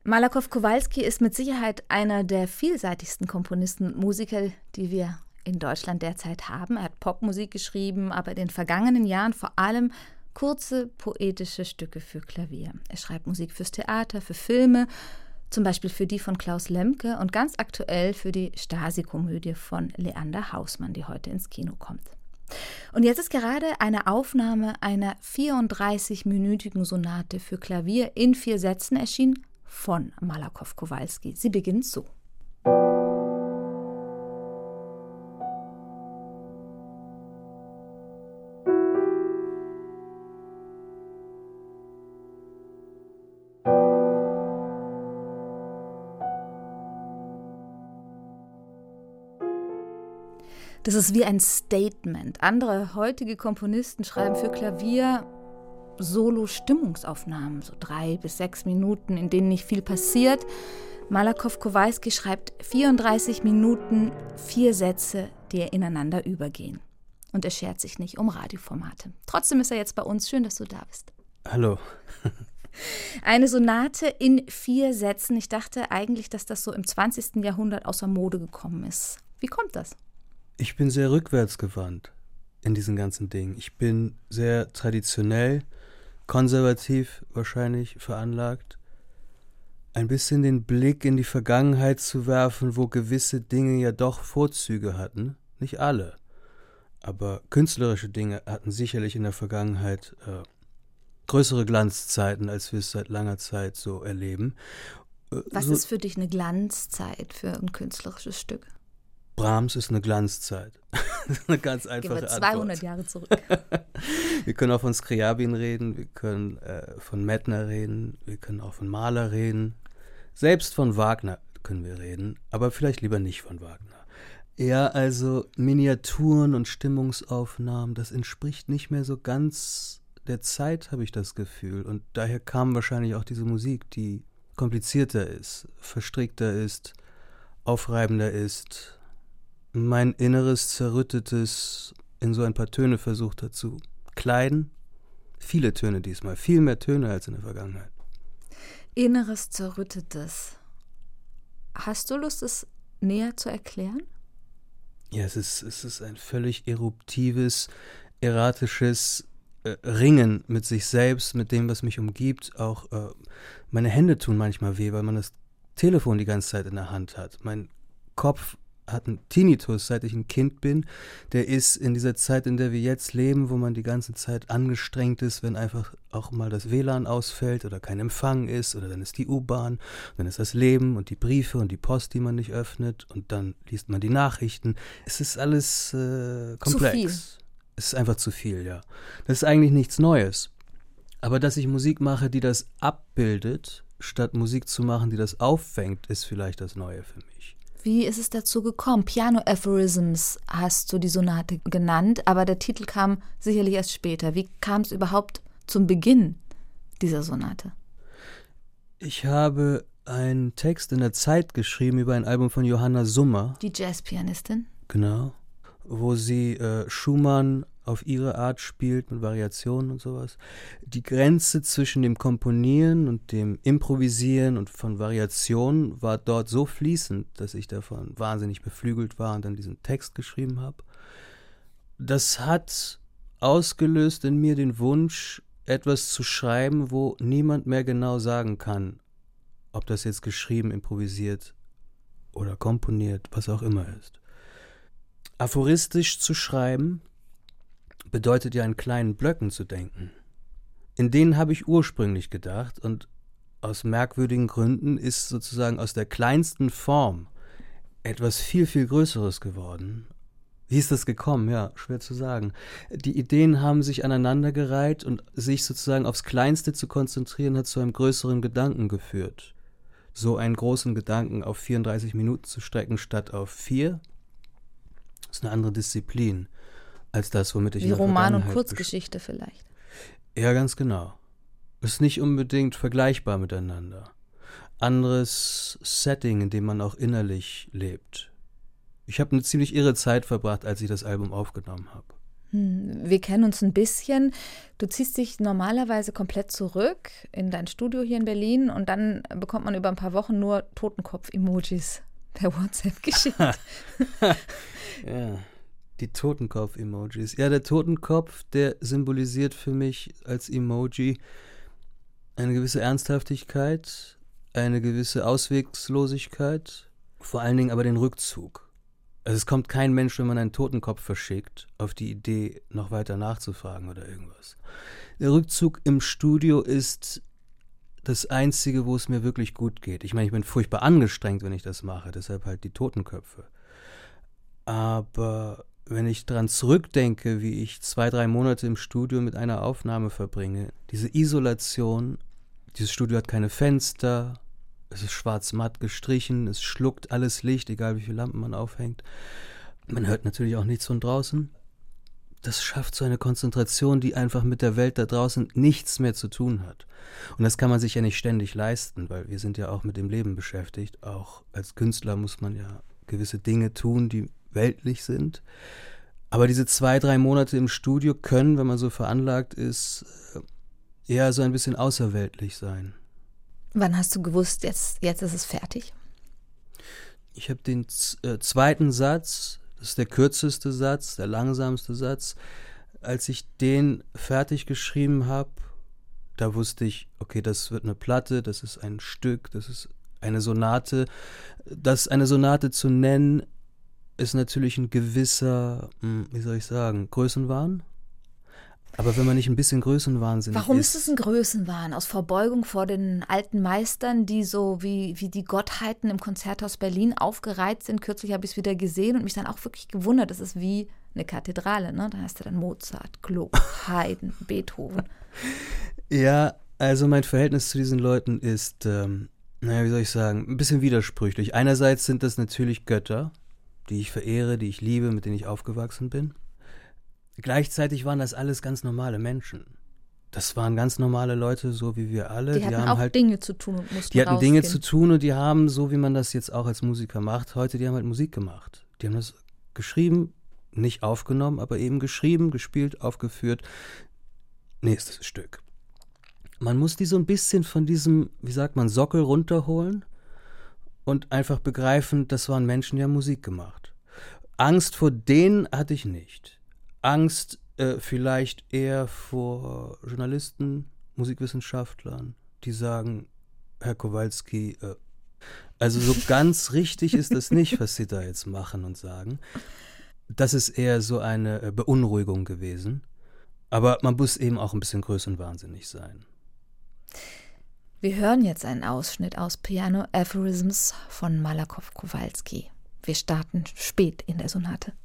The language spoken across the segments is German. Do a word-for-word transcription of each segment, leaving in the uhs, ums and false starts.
Malakoff Kowalski ist mit Sicherheit einer der vielseitigsten Komponisten und Musiker, die wir in Deutschland derzeit haben. Er hat Popmusik geschrieben, aber in den vergangenen Jahren vor allem kurze poetische Stücke für Klavier. Er schreibt Musik fürs Theater, für Filme, zum Beispiel für die von Klaus Lemke und ganz aktuell für die Stasi-Komödie von Leander Hausmann, die heute ins Kino kommt. Und jetzt ist gerade eine Aufnahme einer vierunddreißig-minütigen Sonate für Klavier in vier Sätzen erschienen von Malakoff Kowalski. Sie beginnt so. Das ist wie ein Statement. Andere heutige Komponisten schreiben für Klavier Solo-Stimmungsaufnahmen, so drei bis sechs Minuten, in denen nicht viel passiert. Malakoff Kowalski schreibt vierunddreißig Minuten, vier Sätze, die ineinander übergehen. Und er schert sich nicht um Radioformate. Trotzdem ist er jetzt bei uns. Schön, dass du da bist. Hallo. Eine Sonate in vier Sätzen. Ich dachte eigentlich, dass das so im zwanzigsten Jahrhundert außer Mode gekommen ist. Wie kommt das? Ich bin sehr rückwärtsgewandt in diesen ganzen Dingen. Ich bin sehr traditionell, konservativ wahrscheinlich veranlagt. Ein bisschen den Blick in die Vergangenheit zu werfen, wo gewisse Dinge ja doch Vorzüge hatten. Nicht alle, aber künstlerische Dinge hatten sicherlich in der Vergangenheit äh, größere Glanzzeiten, als wir es seit langer Zeit so erleben. Äh, Was so ist für dich eine Glanzzeit für ein künstlerisches Stück? Brahms ist eine Glanzzeit. Das ist eine ganz einfache Gehen wir zweihundert Antwort. Jahre zurück. Wir können auch von Scriabin reden, wir können äh, von Mettner reden, wir können auch von Mahler reden. Selbst von Wagner können wir reden, aber vielleicht lieber nicht von Wagner. Ja, also Miniaturen und Stimmungsaufnahmen, das entspricht nicht mehr so ganz der Zeit, habe ich das Gefühl. Und daher kam wahrscheinlich auch diese Musik, die komplizierter ist, verstrickter ist, aufreibender ist, mein inneres Zerrüttetes in so ein paar Töne versucht hat zu kleiden. Viele Töne diesmal, viel mehr Töne als in der Vergangenheit. Inneres Zerrüttetes. Hast du Lust, es näher zu erklären? Ja, es ist, es ist ein völlig eruptives, erratisches äh, Ringen mit sich selbst, mit dem, was mich umgibt. Auch äh, meine Hände tun manchmal weh, weil man das Telefon die ganze Zeit in der Hand hat. Mein Kopf hat einen Tinnitus, seit ich ein Kind bin. Der ist in dieser Zeit, in der wir jetzt leben, wo man die ganze Zeit angestrengt ist, wenn einfach auch mal das W L A N ausfällt oder kein Empfang ist oder dann ist die U-Bahn, dann ist das Leben und die Briefe und die Post, die man nicht öffnet und dann liest man die Nachrichten. Es ist alles äh, komplex. Zu viel. Es ist einfach zu viel, ja. Das ist eigentlich nichts Neues. Aber dass ich Musik mache, die das abbildet, statt Musik zu machen, die das auffängt, ist vielleicht das Neue für mich. Wie ist es dazu gekommen? Piano Aphorisms hast du die Sonate genannt, aber der Titel kam sicherlich erst später. Wie kam es überhaupt zum Beginn dieser Sonate? Ich habe einen Text in der Zeit geschrieben über ein Album von Johanna Summer. Die Jazzpianistin? Genau. Wo sie äh, Schumann auf ihre Art spielt, mit Variationen und sowas. Die Grenze zwischen dem Komponieren und dem Improvisieren und von Variationen war dort so fließend, dass ich davon wahnsinnig beflügelt war und dann diesen Text geschrieben habe. Das hat ausgelöst in mir den Wunsch, etwas zu schreiben, wo niemand mehr genau sagen kann, ob das jetzt geschrieben, improvisiert oder komponiert, was auch immer ist. Aphoristisch zu schreiben bedeutet ja in kleinen Blöcken zu denken. In denen habe ich ursprünglich gedacht und aus merkwürdigen Gründen ist sozusagen aus der kleinsten Form etwas viel, viel Größeres geworden. Wie ist das gekommen? Ja, schwer zu sagen. Die Ideen haben sich aneinandergereiht und sich sozusagen aufs Kleinste zu konzentrieren, hat zu einem größeren Gedanken geführt. So einen großen Gedanken auf vierunddreißig Minuten zu strecken statt auf vier, ist eine andere Disziplin als das, womit ich Wie in der Roman und Vergangenheit Kurzgeschichte vielleicht. Ja, ganz genau. Ist nicht unbedingt vergleichbar miteinander. Anderes Setting, in dem man auch innerlich lebt. Ich habe eine ziemlich irre Zeit verbracht, als ich das Album aufgenommen habe. Wir kennen uns ein bisschen. Du ziehst dich normalerweise komplett zurück in dein Studio hier in Berlin und dann bekommt man über ein paar Wochen nur Totenkopf-Emojis per WhatsApp geschickt. Ja, die Totenkopf-Emojis. Ja, der Totenkopf, der symbolisiert für mich als Emoji eine gewisse Ernsthaftigkeit, eine gewisse Ausweglosigkeit, vor allen Dingen aber den Rückzug. Also es kommt kein Mensch, wenn man einen Totenkopf verschickt, auf die Idee, noch weiter nachzufragen oder irgendwas. Der Rückzug im Studio ist das Einzige, wo es mir wirklich gut geht. Ich meine, ich bin furchtbar angestrengt, wenn ich das mache, deshalb halt die Totenköpfe. Aber wenn ich daran zurückdenke, wie ich zwei, drei Monate im Studio mit einer Aufnahme verbringe, diese Isolation, dieses Studio hat keine Fenster, es ist schwarz-matt gestrichen, es schluckt alles Licht, egal wie viele Lampen man aufhängt. Man hört natürlich auch nichts von draußen. Das schafft so eine Konzentration, die einfach mit der Welt da draußen nichts mehr zu tun hat. Und das kann man sich ja nicht ständig leisten, weil wir sind ja auch mit dem Leben beschäftigt. Auch als Künstler muss man ja gewisse Dinge tun, die weltlich sind. Aber diese zwei, drei Monate im Studio können, wenn man so veranlagt ist, eher so ein bisschen außerweltlich sein. Wann hast du gewusst, jetzt, jetzt ist es fertig? Ich habe den z- äh, zweiten Satz, das ist der kürzeste Satz, der langsamste Satz. Als ich den fertig geschrieben habe, da wusste ich, okay, das wird eine Platte, das ist ein Stück, das ist eine Sonate. Das eine Sonate zu nennen, ist natürlich ein gewisser, wie soll ich sagen, Größenwahn. Aber wenn man nicht ein bisschen größenwahnsinnig Warum ist. ist es ein Größenwahn? Aus Verbeugung vor den alten Meistern, die so wie, wie die Gottheiten im Konzerthaus Berlin aufgereiht sind. Kürzlich habe ich es wieder gesehen und mich dann auch wirklich gewundert. Das ist wie eine Kathedrale, ne? Da hast du dann Mozart, Gluck, Haydn, Beethoven. Ja, also mein Verhältnis zu diesen Leuten ist, ähm, naja, wie soll ich sagen, ein bisschen widersprüchlich. Einerseits sind das natürlich Götter, die ich verehre, die ich liebe, mit denen ich aufgewachsen bin. Gleichzeitig waren das alles ganz normale Menschen. Das waren ganz normale Leute, so wie wir alle. Die, die hatten haben auch halt, Dinge zu tun und mussten Die hatten rausgehen. Dinge zu tun und die haben, so wie man das jetzt auch als Musiker macht, heute, die haben halt Musik gemacht. Die haben das geschrieben, nicht aufgenommen, aber eben geschrieben, gespielt, aufgeführt. Nächstes Stück. Man muss die so ein bisschen von diesem, wie sagt man, Sockel runterholen und einfach begreifen, das waren Menschen, die haben Musik gemacht. Angst vor denen hatte ich nicht. Angst äh, vielleicht eher vor Journalisten, Musikwissenschaftlern, die sagen, Herr Kowalski, äh, also so ganz richtig ist das nicht, was Sie da jetzt machen und sagen. Das ist eher so eine äh, Beunruhigung gewesen. Aber man muss eben auch ein bisschen größenwahnsinnig sein. Wir hören jetzt einen Ausschnitt aus Piano Aphorisms von Malakoff-Kowalski. Wir starten spät in der Sonate.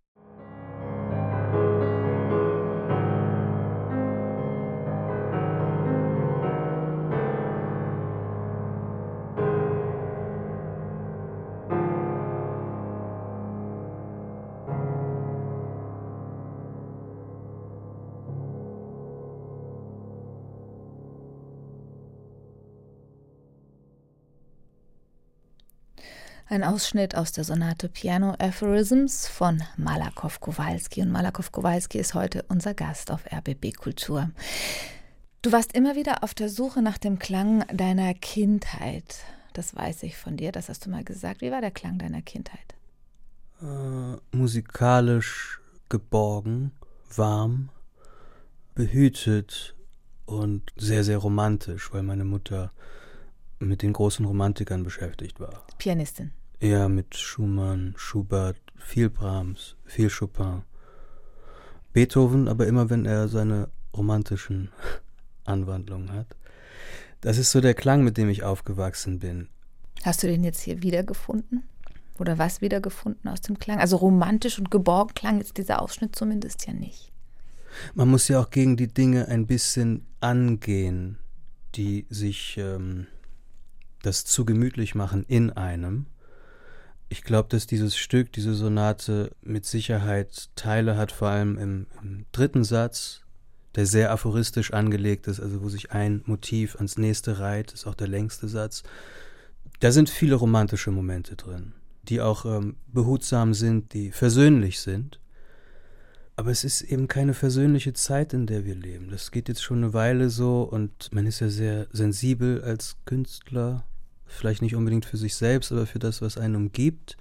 Ein Ausschnitt aus der Sonate Piano Aphorisms von Malakoff-Kowalski. Und Malakoff-Kowalski ist heute unser Gast auf R B B Kultur. Du warst immer wieder auf der Suche nach dem Klang deiner Kindheit. Das weiß ich von dir, das hast du mal gesagt. Wie war der Klang deiner Kindheit? Äh, musikalisch geborgen, warm, behütet und sehr, sehr romantisch, weil meine Mutter mit den großen Romantikern beschäftigt war. Pianistin. Ja, mit Schumann, Schubert, viel Brahms, viel Chopin. Beethoven, aber immer wenn er seine romantischen Anwandlungen hat. Das ist so der Klang, mit dem ich aufgewachsen bin. Hast du den jetzt hier wiedergefunden? Oder was wiedergefunden aus dem Klang? Also romantisch und geborgen klang jetzt dieser Ausschnitt zumindest ja nicht. Man muss ja auch gegen die Dinge ein bisschen angehen, die sich ähm, das zu gemütlich machen in einem. Ich glaube, dass dieses Stück, diese Sonate mit Sicherheit Teile hat, vor allem im, im dritten Satz, der sehr aphoristisch angelegt ist, also wo sich ein Motiv ans nächste reiht, ist auch der längste Satz. Da sind viele romantische Momente drin, die auch ähm, behutsam sind, die versöhnlich sind. Aber es ist eben keine versöhnliche Zeit, in der wir leben. Das geht jetzt schon eine Weile so und man ist ja sehr sensibel als Künstler. Vielleicht nicht unbedingt für sich selbst, aber für das, was einen umgibt.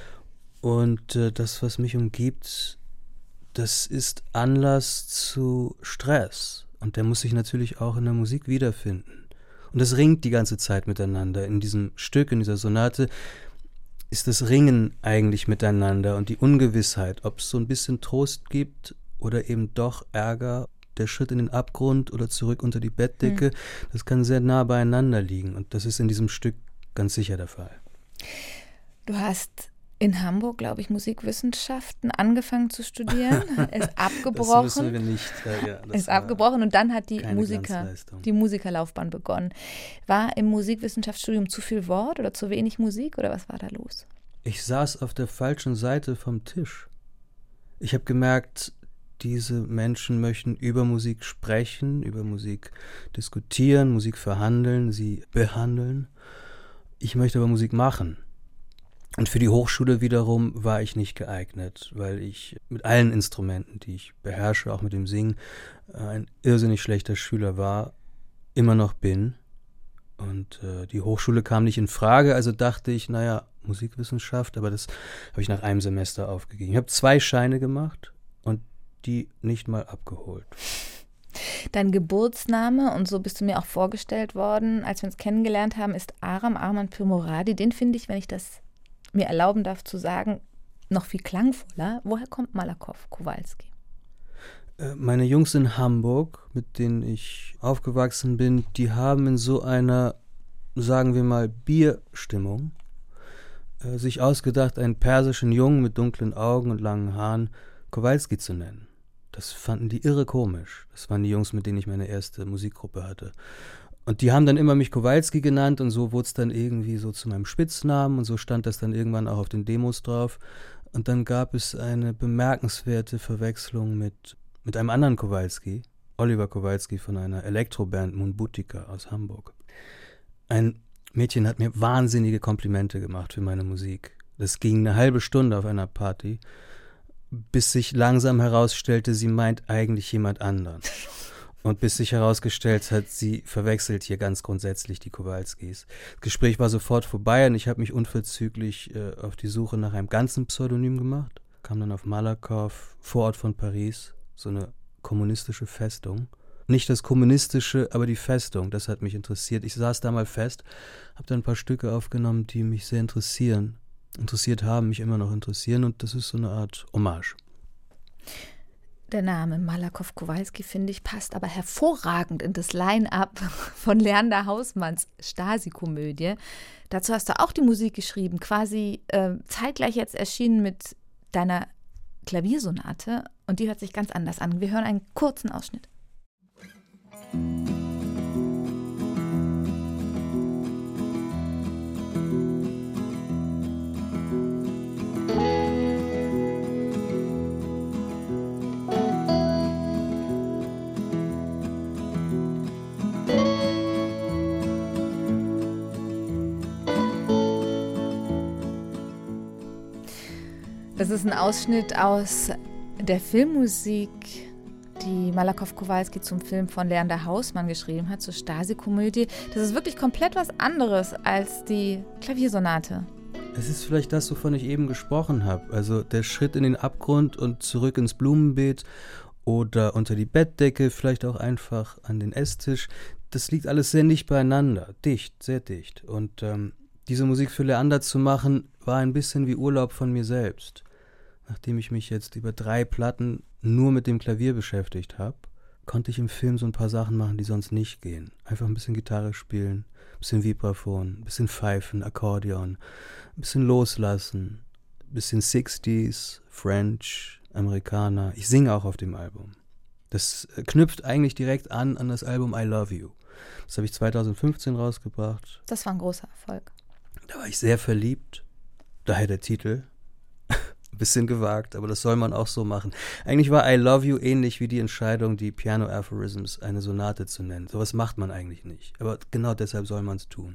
Und äh, das, was mich umgibt, das ist Anlass zu Stress. Und der muss sich natürlich auch in der Musik wiederfinden. Und das ringt die ganze Zeit miteinander. In diesem Stück, in dieser Sonate, ist das Ringen eigentlich miteinander und die Ungewissheit, ob es so ein bisschen Trost gibt oder eben doch Ärger, der Schritt in den Abgrund oder zurück unter die Bettdecke, hm. das kann sehr nah beieinander liegen. Und das ist in diesem Stück ganz sicher der Fall. Du hast in Hamburg, glaube ich, Musikwissenschaften angefangen zu studieren, ist abgebrochen. Das müssen wir nicht. Äh, ja, das ist abgebrochen und dann hat die keine Musiker, die Musikerlaufbahn begonnen. War im Musikwissenschaftsstudium zu viel Wort oder zu wenig Musik oder was war da los? Ich saß auf der falschen Seite vom Tisch. Ich habe gemerkt, diese Menschen möchten über Musik sprechen, über Musik diskutieren, Musik verhandeln, sie behandeln. Ich möchte aber Musik machen. Und für die Hochschule wiederum war ich nicht geeignet, weil ich mit allen Instrumenten, die ich beherrsche, auch mit dem Singen, ein irrsinnig schlechter Schüler war, immer noch bin. Und äh, die Hochschule kam nicht in Frage, also dachte ich, naja, Musikwissenschaft, aber das habe ich nach einem Semester aufgegeben. Ich habe zwei Scheine gemacht und die nicht mal abgeholt. Dein Geburtsname, und so bist du mir auch vorgestellt worden, als wir uns kennengelernt haben, ist Aram Arman Pirmoradi. Den finde ich, wenn ich das mir erlauben darf zu sagen, noch viel klangvoller. Woher kommt Malakoff Kowalski? Meine Jungs in Hamburg, mit denen ich aufgewachsen bin, die haben in so einer, sagen wir mal, Bierstimmung äh, sich ausgedacht, einen persischen Jungen mit dunklen Augen und langen Haaren Kowalski zu nennen. Das fanden die irre komisch. Das waren die Jungs, mit denen ich meine erste Musikgruppe hatte. Und die haben dann immer mich Kowalski genannt und so wurde es dann irgendwie so zu meinem Spitznamen und so stand das dann irgendwann auch auf den Demos drauf. Und dann gab es eine bemerkenswerte Verwechslung mit, mit einem anderen Kowalski, Oliver Kowalski von einer Elektroband Moonbutika aus Hamburg. Ein Mädchen hat mir wahnsinnige Komplimente gemacht für meine Musik. Das ging eine halbe Stunde auf einer Party, bis sich langsam herausstellte, sie meint eigentlich jemand anderen. Und bis sich herausgestellt hat, sie verwechselt hier ganz grundsätzlich die Kowalskis. Das Gespräch war sofort vorbei und ich habe mich unverzüglich äh, auf die Suche nach einem ganzen Pseudonym gemacht. Kam dann auf Malakoff, Vorort von Paris, so eine kommunistische Festung. Nicht das Kommunistische, aber die Festung, das hat mich interessiert. Ich saß da mal fest, habe dann ein paar Stücke aufgenommen, die mich sehr interessieren. Interessiert haben, mich immer noch interessieren und das ist so eine Art Hommage. Der Name Malakoff Kowalski, finde ich, passt aber hervorragend in das Line-up von Leander Hausmanns Stasi-Komödie. Dazu hast du auch die Musik geschrieben, quasi äh, zeitgleich jetzt erschienen mit deiner Klaviersonate. Und die hört sich ganz anders an. Wir hören einen kurzen Ausschnitt. Das ist ein Ausschnitt aus der Filmmusik, die Malakoff Kowalski zum Film von Leander Hausmann geschrieben hat, zur Stasi-Komödie. Das ist wirklich komplett was anderes als die Klaviersonate. Es ist vielleicht das, wovon ich eben gesprochen habe. Also der Schritt in den Abgrund und zurück ins Blumenbeet oder unter die Bettdecke, vielleicht auch einfach an den Esstisch. Das liegt alles sehr dicht beieinander, dicht, sehr dicht. Und ähm, diese Musik für Leander zu machen, war ein bisschen wie Urlaub von mir selbst. Nachdem ich mich jetzt über drei Platten nur mit dem Klavier beschäftigt habe, konnte ich im Film so ein paar Sachen machen, die sonst nicht gehen. Einfach ein bisschen Gitarre spielen, ein bisschen Vibraphon, ein bisschen Pfeifen, Akkordeon, ein bisschen loslassen, ein bisschen sixties, French, Amerikaner. Ich singe auch auf dem Album. Das knüpft eigentlich direkt an an das Album I Love You. Das habe ich zweitausendfünfzehn rausgebracht. Das war ein großer Erfolg. Da war ich sehr verliebt, daher der Titel. Bisschen gewagt, aber das soll man auch so machen. Eigentlich war I Love You ähnlich wie die Entscheidung, die Piano Aphorisms eine Sonate zu nennen. Sowas macht man eigentlich nicht. Aber genau deshalb soll man es tun.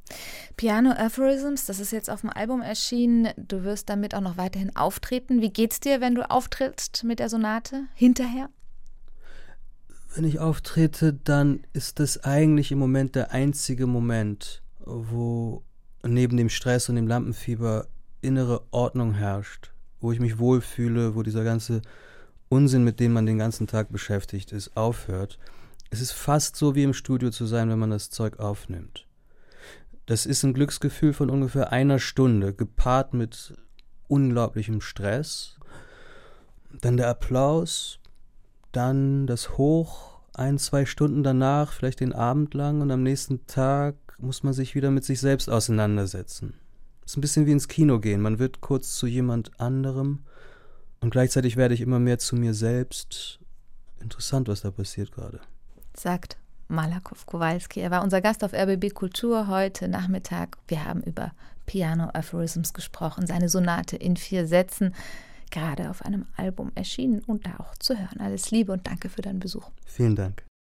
Piano Aphorisms, das ist jetzt auf dem Album erschienen. Du wirst damit auch noch weiterhin auftreten. Wie geht's dir, wenn du auftrittst mit der Sonate hinterher? Wenn ich auftrete, dann ist das eigentlich im Moment der einzige Moment, wo neben dem Stress und dem Lampenfieber innere Ordnung herrscht, wo ich mich wohlfühle, wo dieser ganze Unsinn, mit dem man den ganzen Tag beschäftigt ist, aufhört. Es ist fast so wie im Studio zu sein, wenn man das Zeug aufnimmt. Das ist ein Glücksgefühl von ungefähr einer Stunde, gepaart mit unglaublichem Stress. Dann der Applaus, dann das Hoch, ein, zwei Stunden danach, vielleicht den Abend lang, und am nächsten Tag muss man sich wieder mit sich selbst auseinandersetzen. Es ist ein bisschen wie ins Kino gehen. Man wird kurz zu jemand anderem und gleichzeitig werde ich immer mehr zu mir selbst. Interessant, was da passiert gerade. Sagt Malakow Kowalski. Er war unser Gast auf R B B Kultur heute Nachmittag. Wir haben über Piano Aphorisms gesprochen, seine Sonate in vier Sätzen, gerade auf einem Album erschienen und da auch zu hören. Alles Liebe und danke für deinen Besuch. Vielen Dank.